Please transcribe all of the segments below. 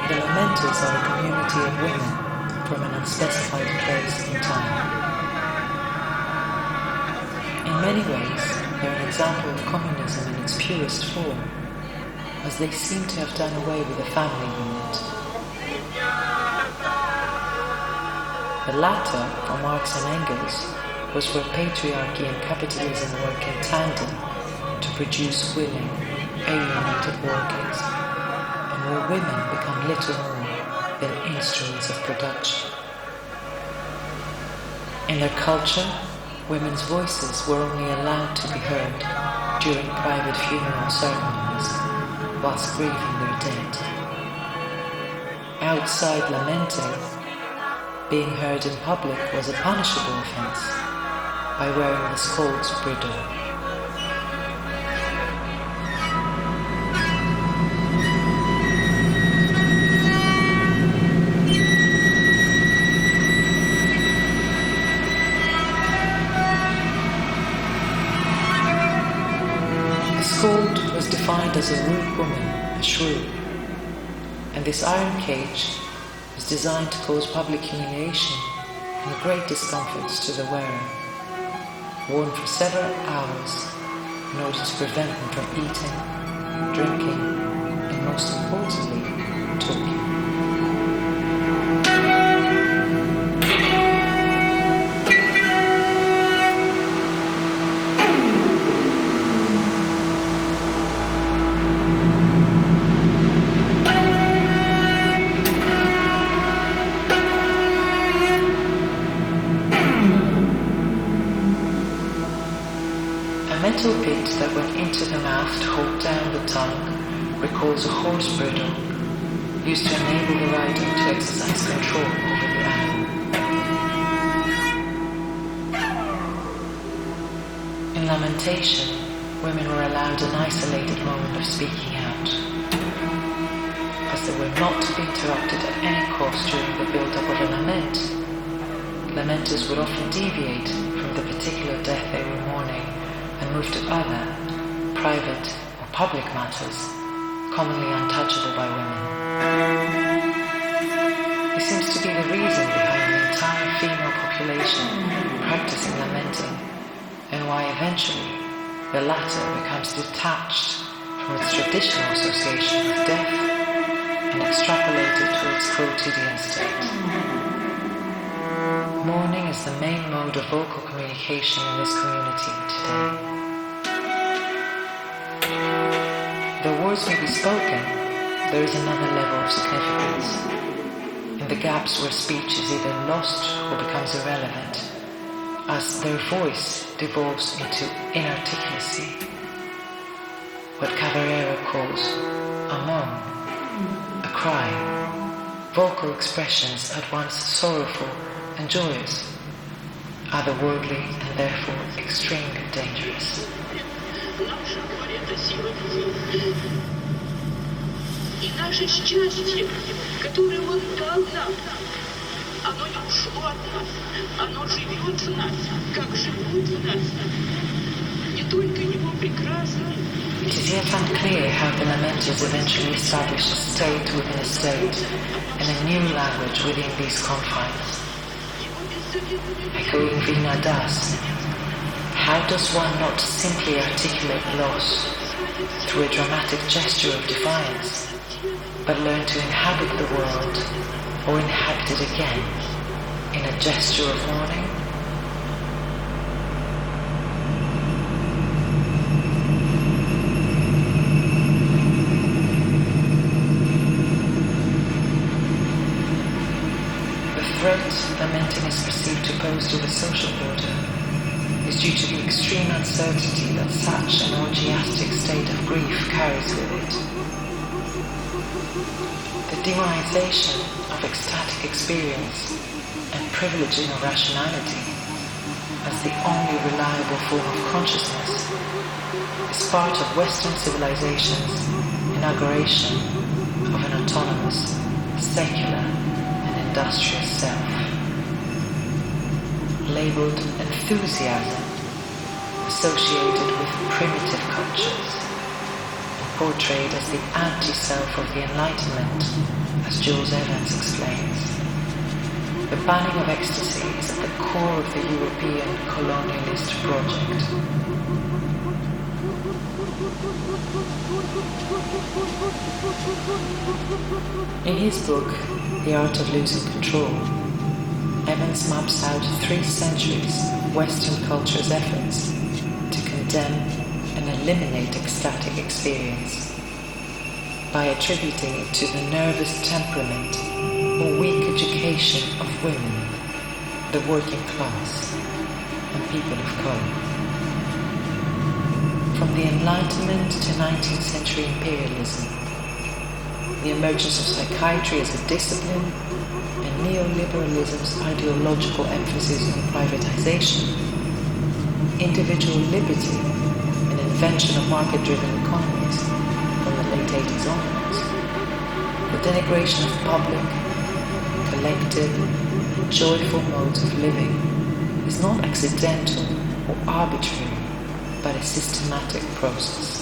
The lamenters are a community of women from an unspecified place in time. In many ways, they're an example of communism in its purest form, as they seem to have done away with the family unit. The latter, for Marx and Engels, was where patriarchy and capitalism work in tandem to produce willing, alienated workers, and where women become little more than instruments of production. In their culture, women's voices were only allowed to be heard during private funeral ceremonies whilst grieving their dead. Outside lamenting, being heard in public was a punishable offence by wearing the scold's bridle. The scold was defined as a rude woman, a shrew, and this iron cage was designed to cause public humiliation and great discomforts to the wearer, worn for several hours in order to prevent them from eating, drinking, and most importantly, talking. A metal bit that went into the mouth to hold down the tongue recalls a horse bridle used to enable the rider to exercise control over the animal. In lamentation, women were allowed an isolated moment of speaking out. As they were not to be interrupted at any cost during the build-up of a lament, lamenters would often deviate from the particular death they were mourning and move to other, private or public matters, commonly untouchable by women. This seems to be the reason behind the entire female population practicing lamenting, and why eventually the latter becomes detached from its traditional association with death and extrapolated to its quotidian state. Mourning is the main mode of vocal communication in this community today. Though words may be spoken, there is another level of significance, in the gaps where speech is either lost or becomes irrelevant, as their voice devolves into inarticulacy, what Cavarera calls a moan, a cry, vocal expressions at once sorrowful and joyous, otherworldly and therefore extremely dangerous. И наше счастье, которое Он дал нам, оно не ушло от нас, оно живет в нас, как живут в нас. Не только Его прекрасный. It is yet unclear how the lamenters eventually established a state within a state and a new language within these confines. Echoing Veena Das, how does one not simply articulate loss through a dramatic gesture of defiance, but learn to inhabit the world or inhabit it again in a gesture of mourning? The threat lamenting is perceived to pose to the social order is due to the extreme uncertainty that such an orgiastic state of grief carries with it. The demonization of ecstatic experience and privileging of rationality as the only reliable form of consciousness is part of Western civilization's inauguration of an autonomous, secular, and industrious self. Labeled enthusiasm, associated with primitive cultures, portrayed as the anti-self of the Enlightenment, as Jules Evans explains. The banning of ecstasy is at the core of the European colonialist project. In his book, The Art of Losing Control, Evans maps out 3 centuries of Western culture's efforts to condemn and eliminate ecstatic experience by attributing it to the nervous temperament or weak education of women, the working class, and people of color. From the Enlightenment to 19th century imperialism, the emergence of psychiatry as a discipline, and neoliberalism's ideological emphasis on privatization, individual liberty, and invention of market-driven economies from the late 80s onwards, the denigration of public, collective, and joyful modes of living is not accidental or arbitrary, but a systematic process.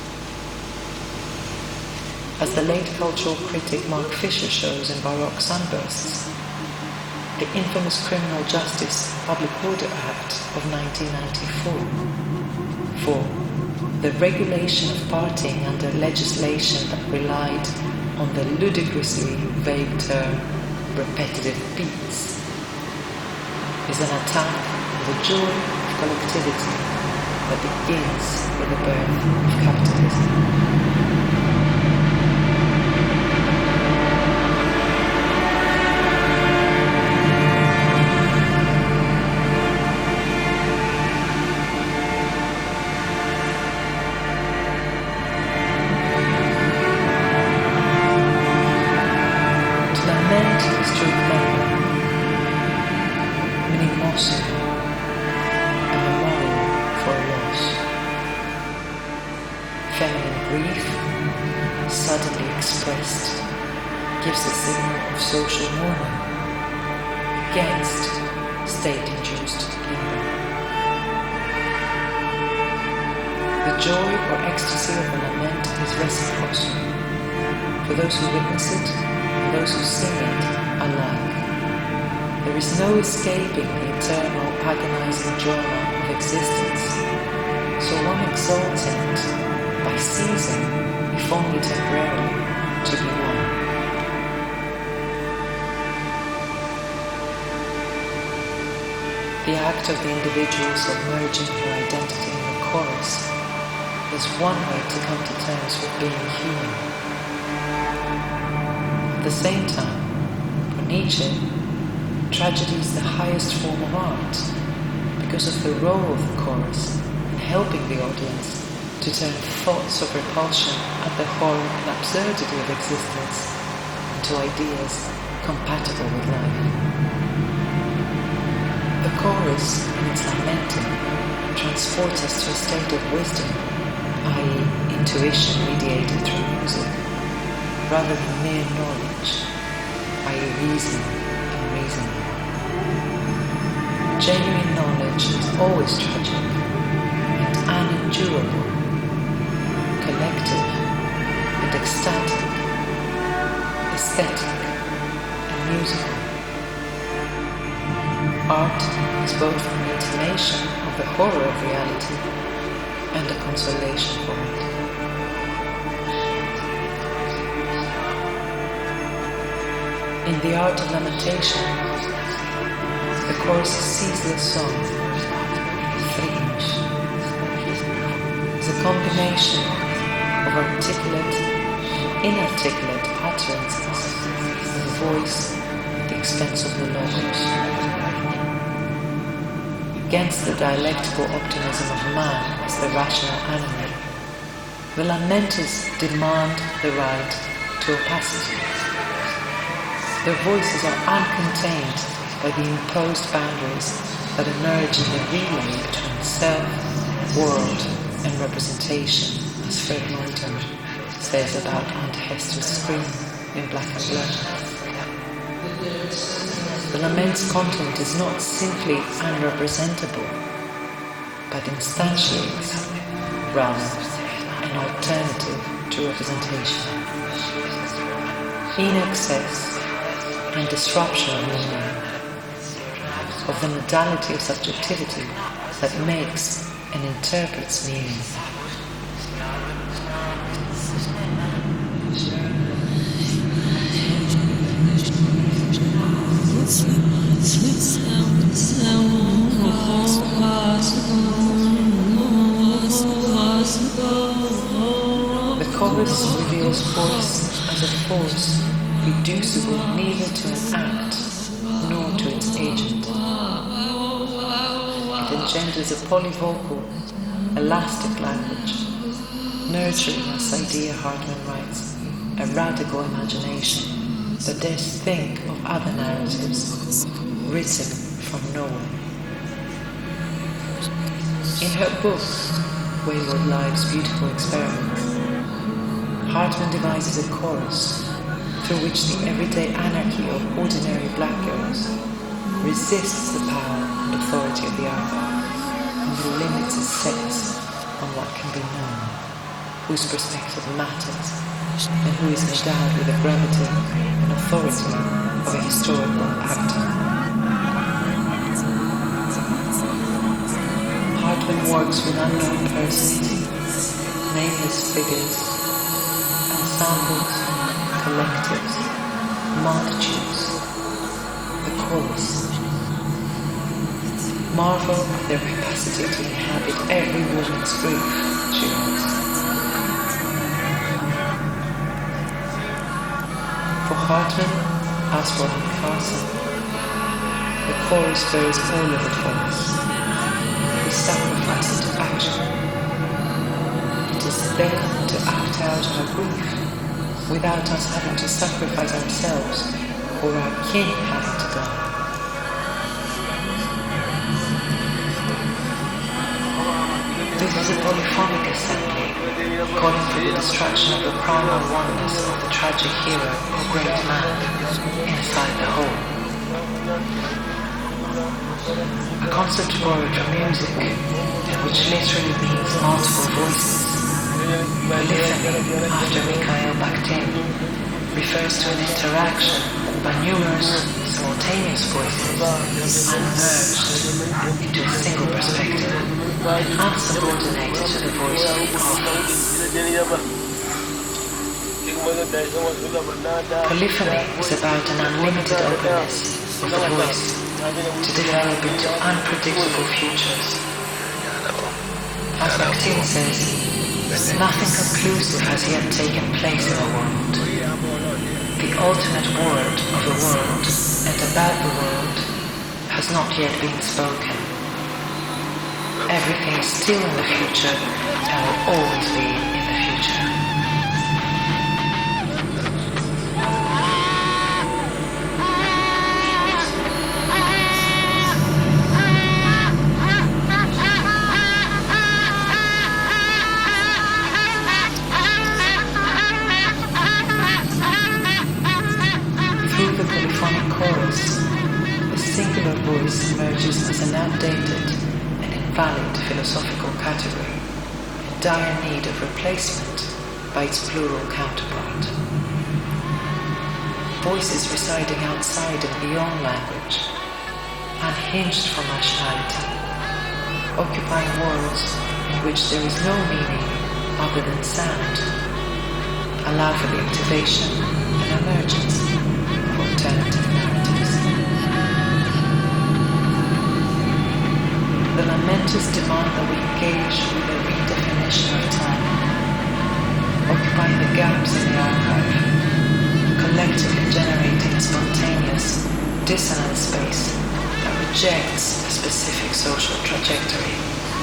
As the late cultural critic Mark Fisher shows in Baroque Sunbursts, the infamous Criminal Justice Public Order Act of 1994, for the regulation of partying under legislation that relied on the ludicrously vague term repetitive beats, is an attack on the joy of collectivity that begins with the birth of capitalism. Gives a signal of social mourning against state-induced labor. The joy or ecstasy of a lament is reciprocal for those who witness it and those who sing it alike. There is no escaping the eternal agonizing drama of existence, so one exalts in it by ceasing, if only temporarily, to be one. The act of the individual submerging her identity in the chorus is one way to come to terms with being human. At the same time, for Nietzsche, tragedy is the highest form of art because of the role of the chorus in helping the audience to turn thoughts of repulsion at the horror and absurdity of existence into ideas compatible with life. The chorus, in its lamenting, transports us to a state of wisdom, i.e. intuition mediated through music, rather than mere knowledge, i.e. reason and reasoning. Genuine knowledge is always tragic and unendurable, collective and ecstatic, aesthetic and musical. Art is both an intimation of the horror of reality and a consolation for it. In the art of lamentation, the chorus's ceaseless song, Fringe, is a combination of articulate and inarticulate utterances of the voice at the expense of the logos. Against the dialectical optimism of man as the rational animal, the lamenters demand the right to opacity. Their voices are uncontained by the imposed boundaries that emerge in the relay between self, world, and representation, as Fred Moulton says about Aunt Hester's scream in Black and Blood. The lament's content is not simply unrepresentable, but instantiates, rather, an alternative to representation. In excess and disruption of meaning, of the modality of subjectivity that makes and interprets meaning. The chorus reveals voice as a force reducible neither to an act nor to its agent. It engenders a polyvocal, elastic language, nurturing, as idea Hartman writes, a radical imagination that dares think of other narratives, written from nowhere. In her book, Wayward Life's Beautiful Experiments, Hartman devises a chorus through which the everyday anarchy of ordinary black girls resists the power and authority of the archive and limits its sense on what can be known, whose perspective matters, and who is endowed with the gravity and authority of a historical actor. Hartman works with unknown persons, nameless figures, ensembles, collectives, multitudes, the chorus. Marvel at their capacity to inhabit every woman's grief, she writes. For Hartman, as for Carson, the chorus bears all of it for us. We sacrifice it to action. It is there to act out our grief, without us having to sacrifice ourselves or our kin having to die. This is a polyphonic assembly, calling for the destruction of the primal oneness of the tragic hero or great man inside the whole. A concept borrowed from music, which literally means multiple voices. Polyphony, after Mikhail Bakhtin, refers to an interaction by numerous simultaneous voices unmerged into a single perspective and unsubordinated to the voice of the author. Polyphony is about an unlimited openness of the voice to develop into unpredictable futures. As Bakhtin says, nothing conclusive has yet taken place in the world. The ultimate word of the world and about the world has not yet been spoken. Everything is still in the future and will always be in the future. Voice emerges as an outdated and invalid philosophical category in dire need of replacement by its plural counterpart. Voices residing outside and beyond language, unhinged from rationality, occupying worlds in which there is no meaning other than sound, allow for the activation and emergence of alternative narratives. The momentous demand that we engage with a redefinition of time, occupying the gaps in the archive, collectively generating a spontaneous, dissonant space that rejects a specific social trajectory.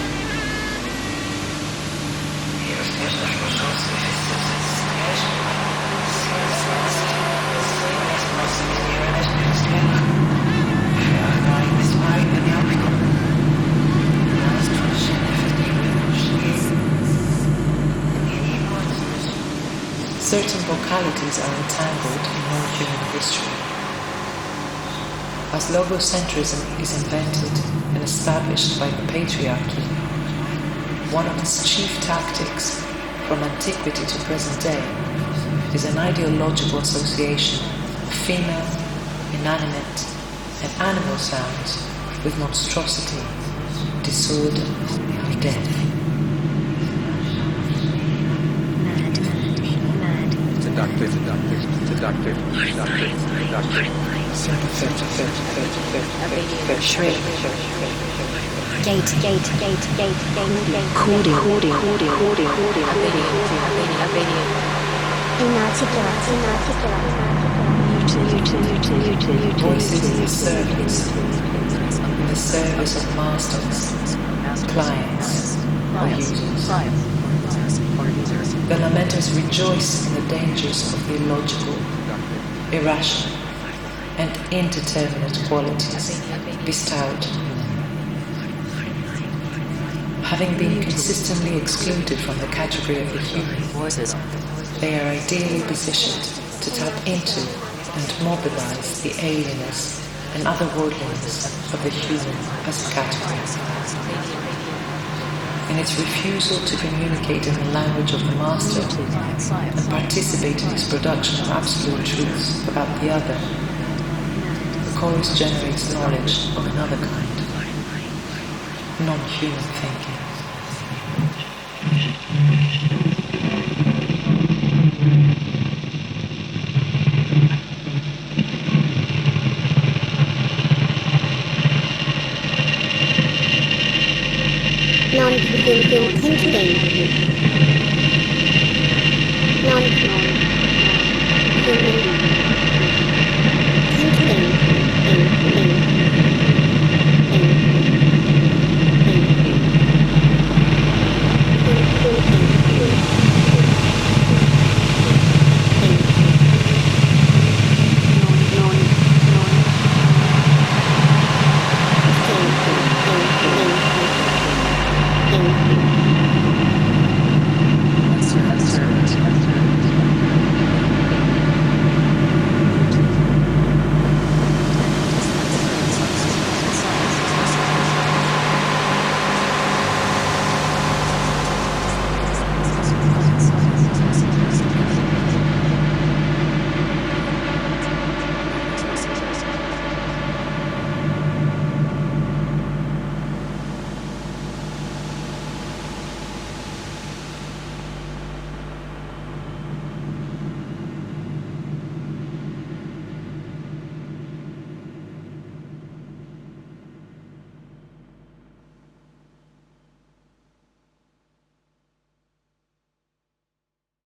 Certain vocalities are entangled in all human history. As logocentrism is invented and established by the patriarchy, one of its chief tactics from antiquity to present day, is an ideological association of female, inanimate, and animal sounds with monstrosity, disorder, and death. Seductive. Shriek. Gate. Cordial. Voices in the service of masters, clients, or users. The lamenters rejoice in the dangers of the illogical, irrational, and indeterminate qualities bestowed. Having been consistently excluded from the category of the human, they are ideally positioned to tap into and mobilize the alienness and otherworldliness of the human as a category. In its refusal to communicate in the language of the master and participate in his production of absolute truths about the other, the chorus generates knowledge of another kind, non-human thinking. Non-human thinking. Non-human